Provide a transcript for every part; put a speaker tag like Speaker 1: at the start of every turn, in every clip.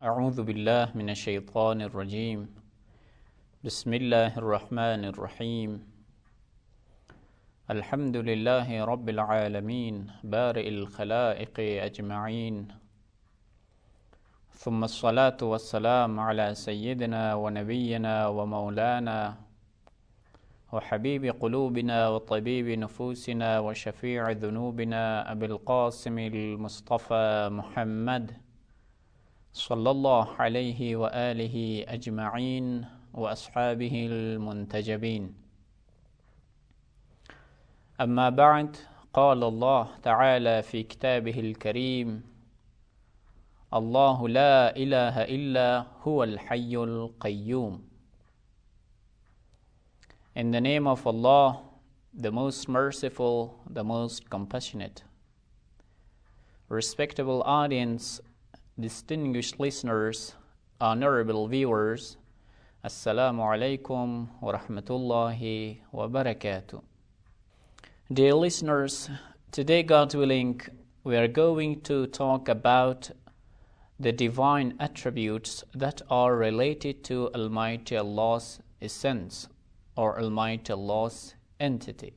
Speaker 1: أعوذ بالله من الشيطان الرجيم بسم الله الرحمن الرحيم الحمد لله رب العالمين بارئ الخلائق أجمعين ثم الصلاة والسلام على سيدنا ونبينا ومولانا وحبيب قلوبنا وطبيب نفوسنا وشفيع ذنوبنا أبي القاسم المصطفى محمد صلى الله عليه وآله أجمعين وأصحابه المنتجبين. أما بعد، قال الله تعالى في كتابه الكريم: الله لا إله إلا هو الحي القيوم. In the name of Allah, the most merciful, the most compassionate. Respectable audience, distinguished listeners, honorable viewers, Assalamu alaikum wa rahmatullahi wa barakatuh. Dear listeners, today, God willing, we are going to talk about the divine attributes that are related to Almighty Allah's essence or Almighty Allah's entity.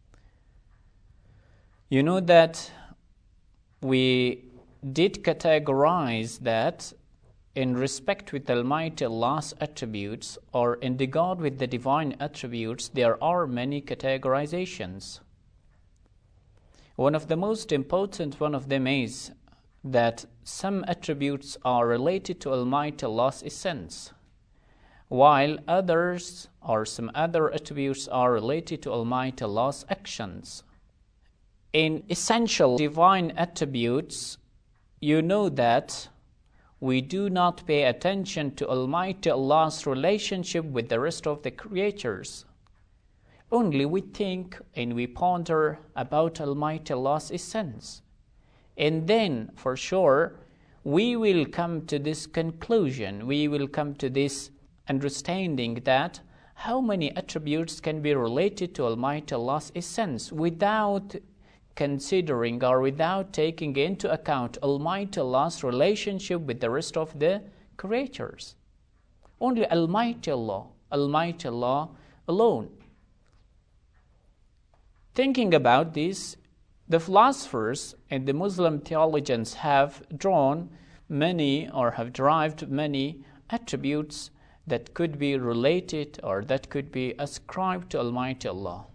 Speaker 1: You know that we did categorize that in respect with Almighty Allah's attributes, or in regard with the divine attributes, there are many categorizations. One of the most important one of them is that some attributes are related to Almighty Allah's essence, while others or some other attributes are related to Almighty Allah's actions. In essential divine attributes, you know that we do not pay attention to Almighty Allah's relationship with the rest of the creatures. Only we think and we ponder about Almighty Allah's essence. And then, for sure, we will come to this conclusion, we will come to this understanding that how many attributes can be related to Almighty Allah's essence without considering or without taking into account Almighty Allah's relationship with the rest of the creatures. Only Almighty Allah alone. Thinking about this, the philosophers and the Muslim theologians have drawn many or have derived many attributes that could be related or that could be ascribed to Almighty Allah.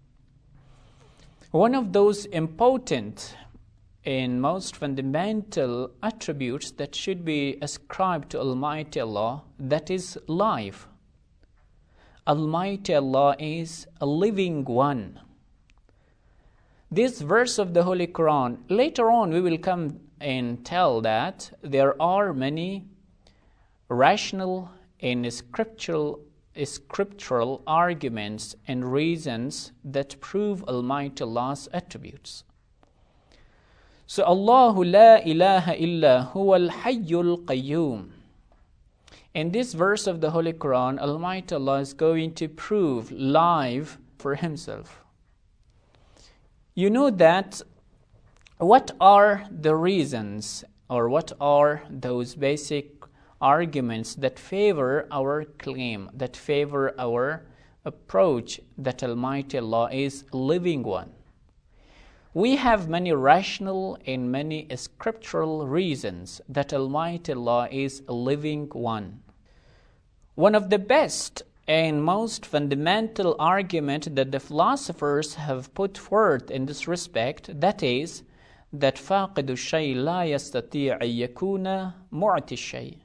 Speaker 1: One of those important and most fundamental attributes that should be ascribed to Almighty Allah, that is life. Almighty Allah is a living one. This verse of the Holy Quran, later on we will come and tell that there are many rational and scriptural arguments and reasons that prove Almighty Allah's attributes. So, Allahu la ilaha illa huwa al-hayyul qayyum. In this verse of the Holy Quran, Almighty Allah is going to prove life for Himself. You know that what are the reasons or what are those basic arguments that favor our claim, that favor our approach that Almighty Allah is a living one? We have many rational and many scriptural reasons that Almighty Allah is a living one. One of the best and most fundamental argument that the philosophers have put forth in this respect, that is, that فاقد الشيء لا يستطيع أن يكون معطي الشيء.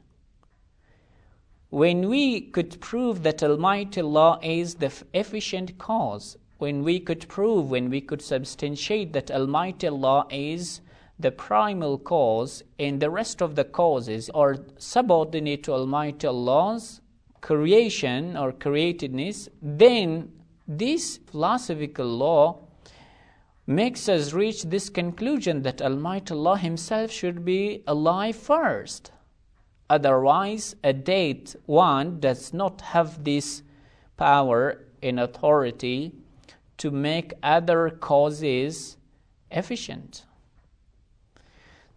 Speaker 1: When we could prove that Almighty Allah is the efficient cause, when we could substantiate that Almighty Allah is the primal cause and the rest of the causes are subordinate to Almighty Allah's creation or createdness, then this philosophical law makes us reach this conclusion that Almighty Allah Himself should be alive first. Otherwise, a dead one does not have this power and authority to make other causes efficient.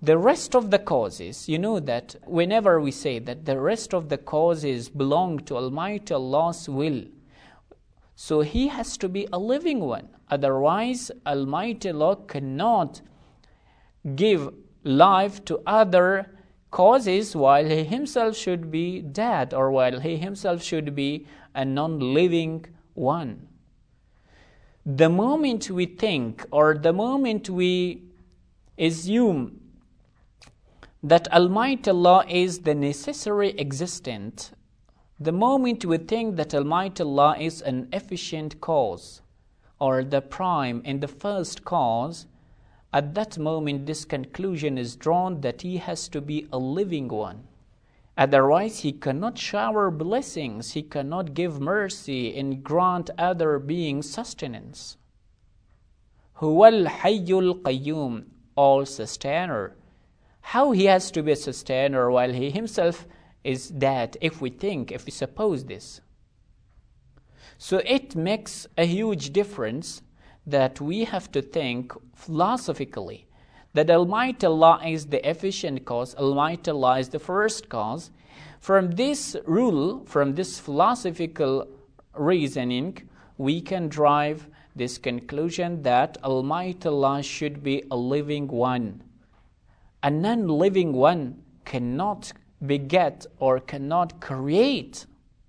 Speaker 1: the rest of the causes, you know that whenever we say that the rest of the causes belong to Almighty Allah's will, so He has to be a living one. Otherwise, Almighty Allah cannot give life to other causes while He Himself should be dead, or while He Himself should be a non-living one. The moment we think, or the moment we assume that Almighty Allah is the necessary existent, the moment we think that Almighty Allah is an efficient cause, or the prime and the first cause, at that moment this conclusion is drawn that He has to be a living one. Otherwise, He cannot shower blessings, He cannot give mercy and grant other beings sustenance. Huwal Hayyul Qayyum, all sustainer. How He has to be a sustainer while He Himself is dead, if we suppose this. So it makes a huge difference that we have to think philosophically that Almighty Allah is the efficient cause, Almighty Allah is the first cause. From this rule, from this philosophical reasoning, we can drive this conclusion that Almighty Allah should be a living one. A non-living one cannot beget or cannot create.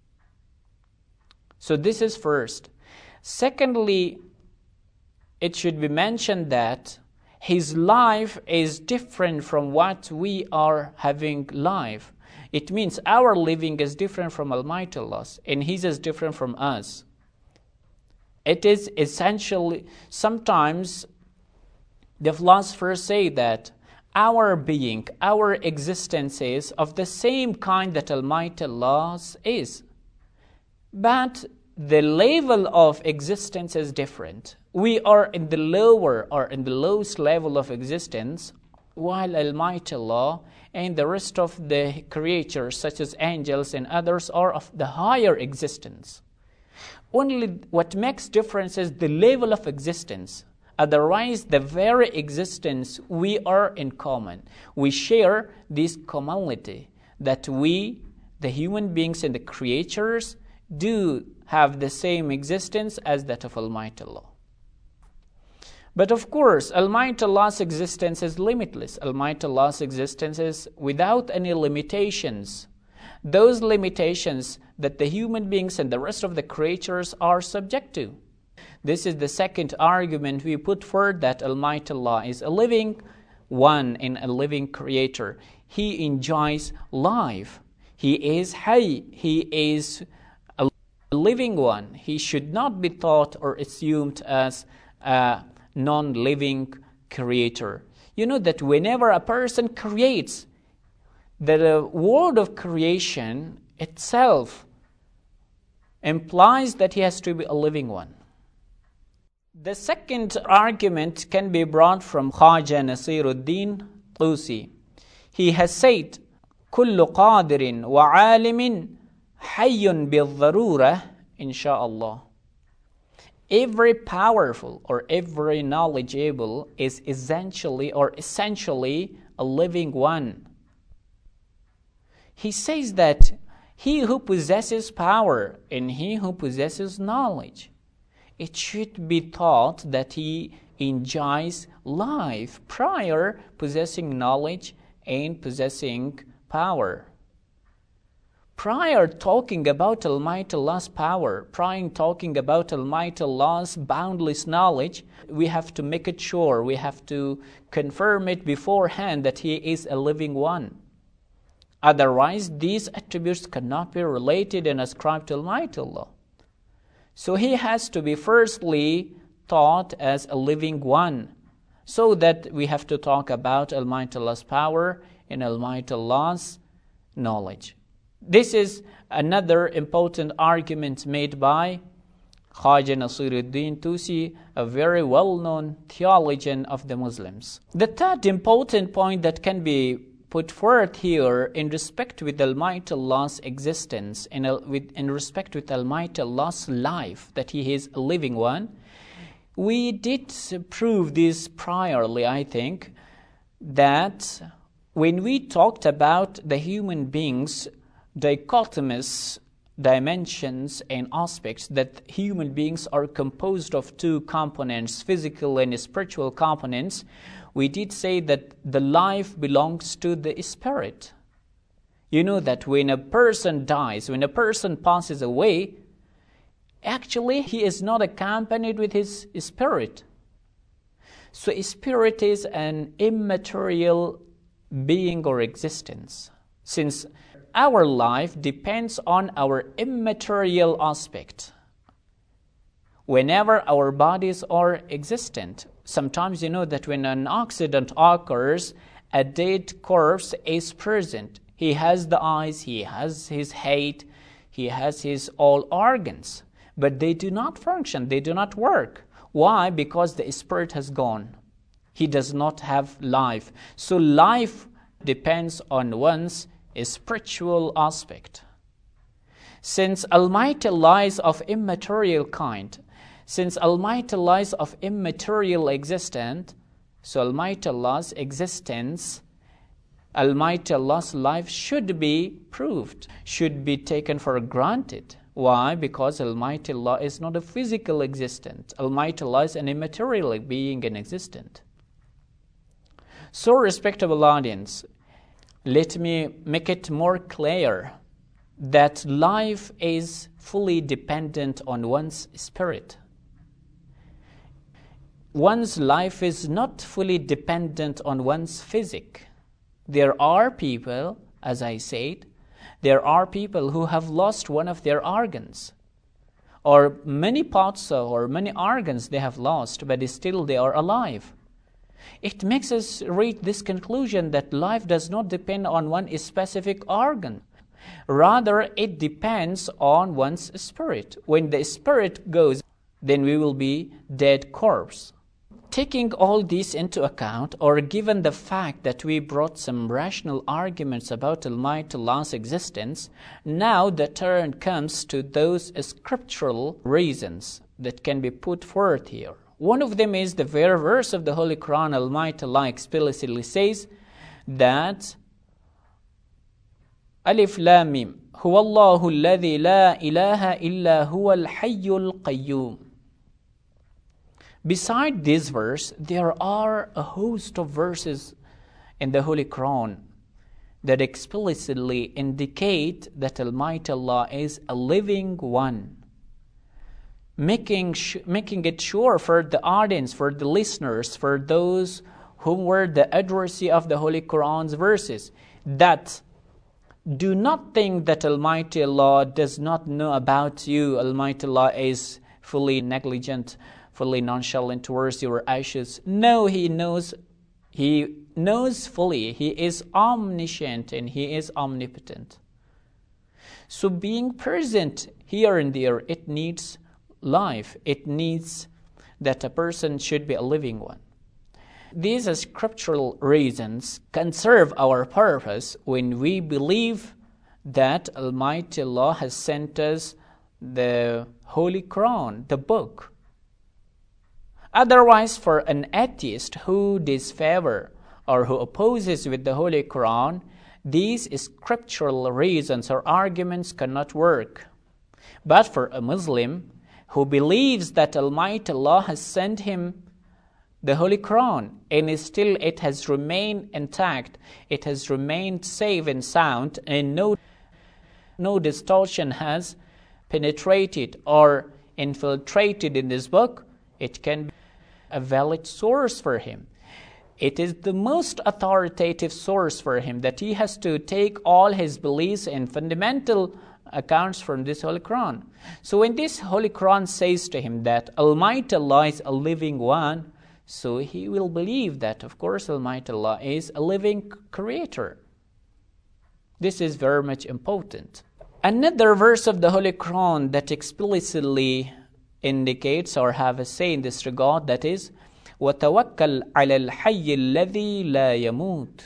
Speaker 1: So this is first. Secondly, it should be mentioned that His life is different from what we are having life. It means our living is different from Almighty Allah's, and His is different from us. It is essentially, sometimes the philosophers say that our being, our existence is of the same kind that Almighty Allah's is. But the level of existence is different. We are in the lower or in the lowest level of existence, while Almighty Allah and the rest of the creatures, such as angels and others, are of the higher existence. Only what makes difference is the level of existence. Otherwise, the very existence we are in common. We share this commonality that we, the human beings and the creatures, do have the same existence as that of Almighty Allah. But of course, Almighty Allah's existence is limitless. Almighty Allah's existence is without any limitations. Those limitations that the human beings and the rest of the creatures are subject to. This is the second argument we put forward, that Almighty Allah is a living one and a living creator. He enjoys life. He is Hayy. He is a living one. He should not be thought or assumed as a non-living creator. You know that whenever a person creates, the word of creation itself implies that he has to be a living one. The second argument can be brought from Khaja Nasiruddin Tusi. He has said, كل قادر وعالم حي بالضرورة إن شاء الله. Every powerful or every knowledgeable is essentially a living one. He says that he who possesses power and he who possesses knowledge, it should be thought that he enjoys life prior possessing knowledge and possessing power. Prior talking about Almighty Allah's power, prior talking about Almighty Allah's boundless knowledge, we have to make it sure, we have to confirm it beforehand that He is a living one. Otherwise, these attributes cannot be related and ascribed to Almighty Allah. So He has to be firstly thought as a living one, so that we have to talk about Almighty Allah's power and Almighty Allah's knowledge. This is another important argument made by Khaja Nasiruddin Tusi, a very well-known theologian of the Muslims. The third important point that can be put forth here in respect with Almighty Allah's existence, in respect with Almighty Allah's life, that He is a living one, we did prove this priorly, I think, that when we talked about the human beings' dichotomous dimensions and aspects, that human beings are composed of two components, physical and spiritual components, we did say that the life belongs to the spirit. You know that when a person dies, when a person passes away, actually he is not accompanied with his spirit. So spirit is an immaterial being or existence. Since our life depends on our immaterial aspect. Whenever our bodies are existent, sometimes you know that when an accident occurs, a dead corpse is present. He has the eyes, he has his head, he has his all organs, but they do not function, they do not work. Why? Because the spirit has gone. He does not have life. So life depends on one's spiritual aspect. Since Almighty lies of immaterial kind, since Almighty lies of immaterial existence, so Almighty Allah's existence, Almighty Allah's life should be proved, should be taken for granted. Why? Because Almighty Allah is not a physical existence. Almighty Allah is an immaterial being and existent. So, respectable audience, let me make it more clear that life is fully dependent on one's spirit. One's life is not fully dependent on one's physique. There are people, as I said, there are people who have lost one of their organs, or many parts or many organs they have lost, but still they are alive. It makes us reach this conclusion that life does not depend on one specific organ. Rather, it depends on one's spirit. When the spirit goes, then we will be dead corpse. Taking all this into account, or given the fact that we brought some rational arguments about Almighty Allah's existence, now the turn comes to those scriptural reasons that can be put forth here. One of them is the very verse of the Holy Quran. Almighty Allah explicitly says that Alif Lam Mim Huwa Allahu alladhi la ilaha illa huwa al-hayyul qayyum. Beside this verse, there are a host of verses in the Holy Quran that explicitly indicate that Almighty Allah is a living one, making it sure for the audience, for the listeners, for those who were the addressee of the Holy Quran's verses, that do not think that Almighty Allah does not know about you. Almighty Allah is fully negligent, fully nonchalant towards your ashes. No, He knows fully. He is omniscient and He is omnipotent. So being present here and there, it needs life. It needs that a person should be a living one. These scriptural reasons can serve our purpose when we believe that Almighty Allah has sent us the Holy Quran, the book. Otherwise, for an atheist who disfavor or who opposes with the Holy Quran, these scriptural reasons or arguments cannot work. But for a Muslim who believes that Almighty Allah has sent him the Holy Quran, and still it has remained intact, it has remained safe and sound, and no distortion has penetrated or infiltrated in this book, it can be a valid source for him. It is the most authoritative source for him, that he has to take all his beliefs and fundamental accounts from this Holy Quran. So when this Holy Quran says to him that Almighty Allah is a living one, so he will believe that, of course, Almighty Allah is a living creator. This is very much important. Another verse of the Holy Quran that explicitly indicates or have a say in this regard, that is, وَتَوَكَّلْ عَلَى الْحَيِّ الَّذِي لَا يَمُوتُ.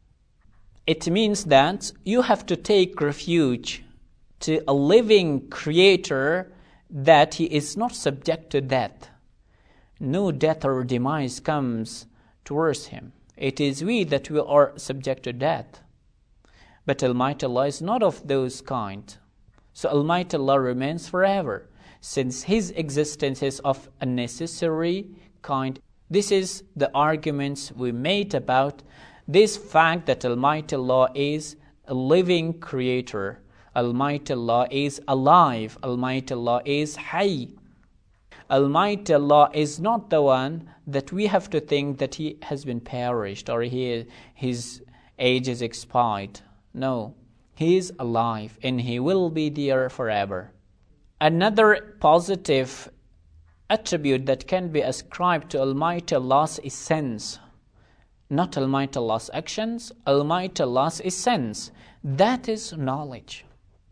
Speaker 1: It means that you have to take refuge to a living creator, that he is not subject to death. No death or demise comes towards him. It is we that we are subject to death. But Almighty Allah is not of those kind. So Almighty Allah remains forever, since His existence is of a necessary kind. This is the arguments we made about this fact that Almighty Allah is a living creator. Almighty Allah is alive. Almighty Allah is Hayy. Almighty Allah is not the one that we have to think that He has been perished or His age is expired. No, He is alive and He will be there forever. Another positive attribute that can be ascribed to Almighty Allah's essence, not Almighty Allah's actions, Almighty Allah's essence, that is knowledge.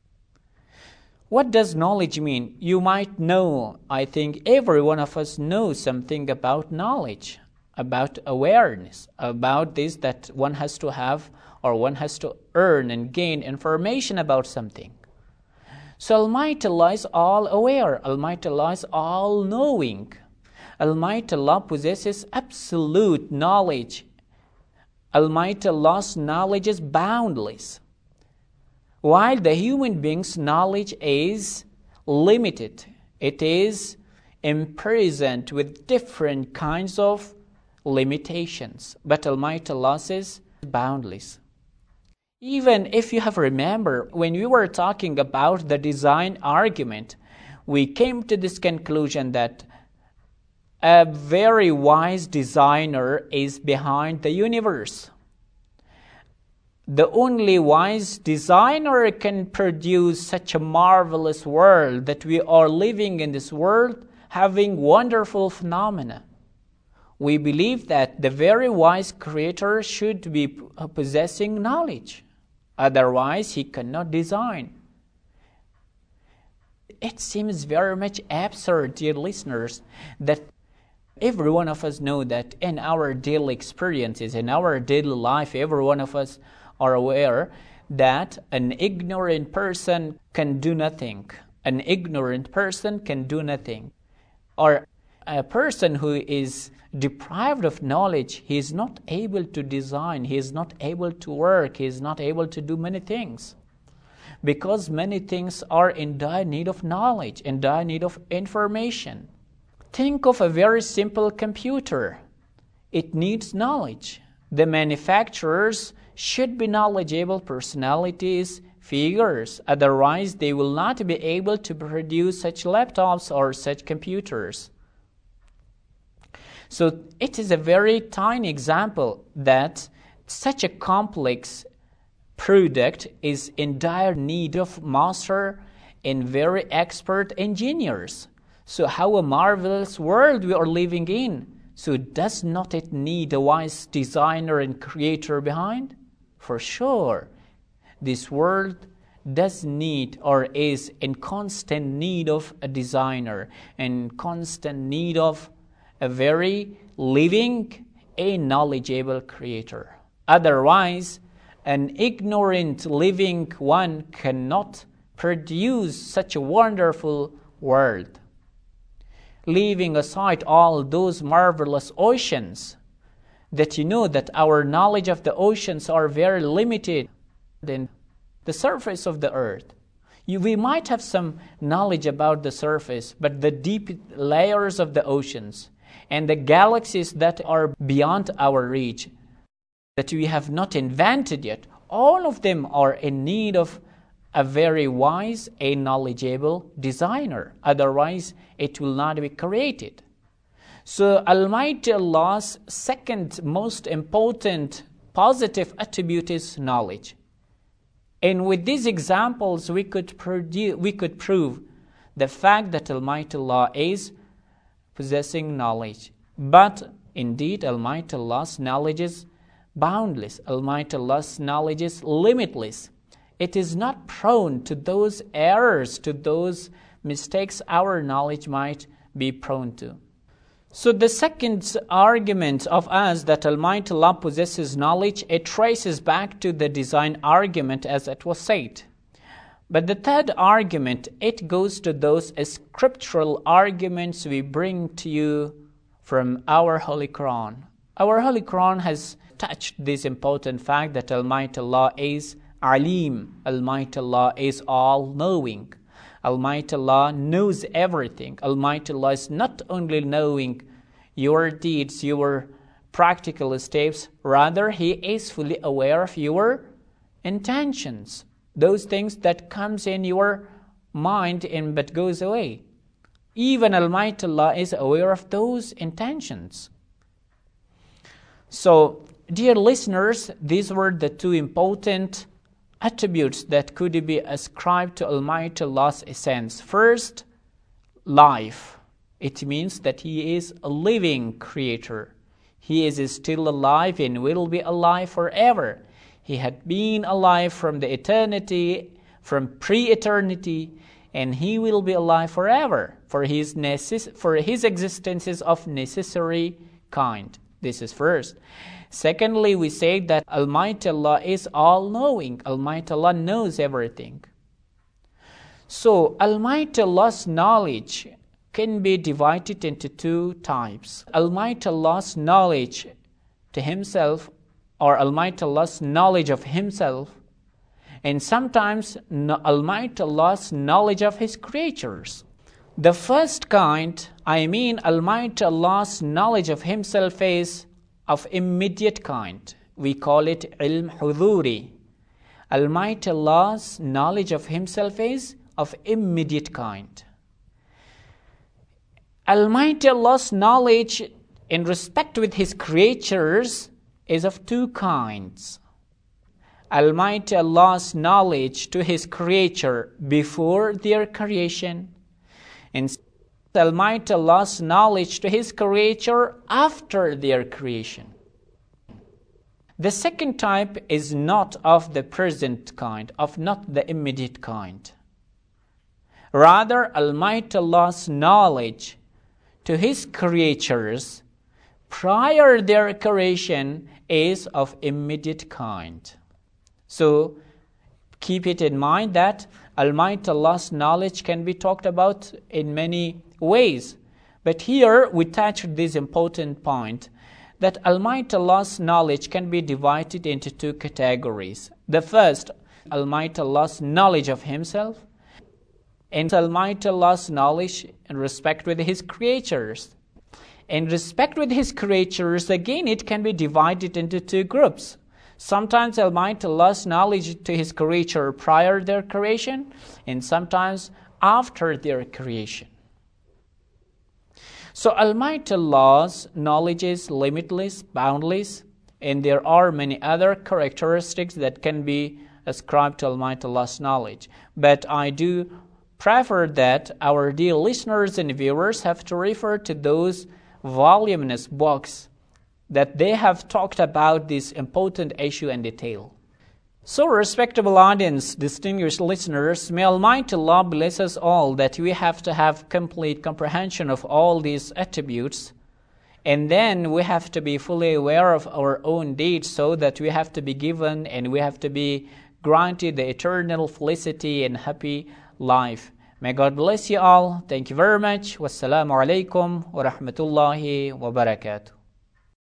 Speaker 1: What does knowledge mean? You might know, I think every one of us knows something about knowledge, about awareness, about this that one has to have or one has to earn and gain information about something. So Almighty Allah is all aware. Almighty Allah is all knowing. Almighty Allah possesses absolute knowledge. Almighty Allah's knowledge is boundless. While the human being's knowledge is limited, it is imprisoned with different kinds of limitations. But Almighty Allah is boundless. Even if you have remembered, when we were talking about the design argument, we came to this conclusion that a very wise designer is behind the universe. The only wise designer can produce such a marvelous world that we are living in this world, having wonderful phenomena. We believe that the very wise creator should be possessing knowledge. Otherwise, he cannot design. It seems very much absurd, dear listeners, that every one of us know that in our daily experiences, in our daily life, every one of us are aware that an ignorant person can do nothing. An ignorant person can do nothing. Or a person who is deprived of knowledge, he is not able to design, he is not able to work, he is not able to do many things. Because many things are in dire need of knowledge, in dire need of information. Think of a very simple computer. It needs knowledge. The manufacturers should be knowledgeable personalities, figures. Otherwise, they will not be able to produce such laptops or such computers. So it is a very tiny example that such a complex product is in dire need of master and very expert engineers. So how a marvelous world we are living in. So does not it need a wise designer and creator behind? For sure. This world does need or is in constant need of a designer and constant need of a very living, a knowledgeable creator. Otherwise, an ignorant living one cannot produce such a wonderful world. Leaving aside all those marvelous oceans, that you know that our knowledge of the oceans are very limited than the surface of the earth. We might have some knowledge about the surface, but the deep layers of the oceans and the galaxies that are beyond our reach, that we have not invented yet, all of them are in need of a very wise, a knowledgeable designer. Otherwise, it will not be created. So Almighty Allah's second most important positive attribute is knowledge. And with these examples, we could prove the fact that Almighty Allah is possessing knowledge. But indeed, Almighty Allah's knowledge is boundless. Almighty Allah's knowledge is limitless. It is not prone to those errors, to those mistakes our knowledge might be prone to. So the second argument of us that Almighty Allah possesses knowledge, it traces back to the design argument as it was said. But the third argument, it goes to those scriptural arguments we bring to you from our Holy Quran. Our Holy Quran has touched this important fact that Almighty Allah is Alim. Almighty Allah is all-knowing. Almighty Allah knows everything. Almighty Allah is not only knowing your deeds, your practical steps, rather He is fully aware of your intentions. Those things that comes in your mind and but goes away. Even Almighty Allah is aware of those intentions. So, dear listeners, these were the two important attributes that could be ascribed to Almighty Allah's essence. First, life. It means that He is a living creator. He is still alive and will be alive forever. He had been alive from the eternity, from pre-eternity, and He will be alive forever, for His existence is of necessary kind. This is first. Secondly, we say that Almighty Allah is all-knowing. Almighty Allah knows everything. So, Almighty Allah's knowledge can be divided into two types. Almighty Allah's knowledge to Himself, or Almighty Allah's knowledge of Himself, and sometimes Almighty Allah's knowledge of His creatures. The first kind, Almighty Allah's knowledge of Himself is of immediate kind. We call it ilm huduri. Almighty Allah's knowledge of Himself is of immediate kind. Almighty Allah's knowledge in respect with His creatures is of two kinds. Almighty Allah's knowledge to His creature before their creation, and Almighty Allah's knowledge to His creature after their creation. The second type is not of the present kind, of not the immediate kind. Rather, Almighty Allah's knowledge to His creatures prior their creation is of immediate kind. So, keep it in mind that Almighty Allah's knowledge can be talked about in many ways. But here we touch this important point that Almighty Allah's knowledge can be divided into two categories. The first, Almighty Allah's knowledge of Himself, and Almighty Allah's knowledge in respect with His creatures. In respect with His creatures, again, it can be divided into two groups. Sometimes Almighty Allah's knowledge to His creature prior their creation, and sometimes after their creation. So Almighty Allah's knowledge is limitless, boundless, and there are many other characteristics that can be ascribed to Almighty Allah's knowledge. But I do prefer that our dear listeners and viewers have to refer to those voluminous books that they have talked about this important issue in detail. So, respectable audience, distinguished listeners, may Almighty Allah bless us all that we have to have complete comprehension of all these attributes, and then we have to be fully aware of our own deeds so that we have to be given and we have to be granted the eternal felicity and happy life. May God bless you all. Thank you very much. Wassalamu alaikum wa rahmatullahi wa barakatuh.